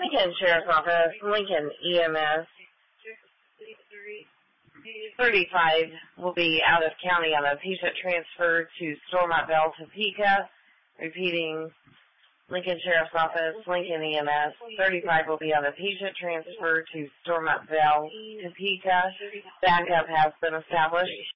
Lincoln Sheriff's Office, Lincoln EMS. 35 will be out of county on a patient transfer to Stormontville, Topeka. Repeating, Lincoln Sheriff's Office, Lincoln EMS. 35 will be on a patient transfer to Stormontville, Topeka. Backup has been established.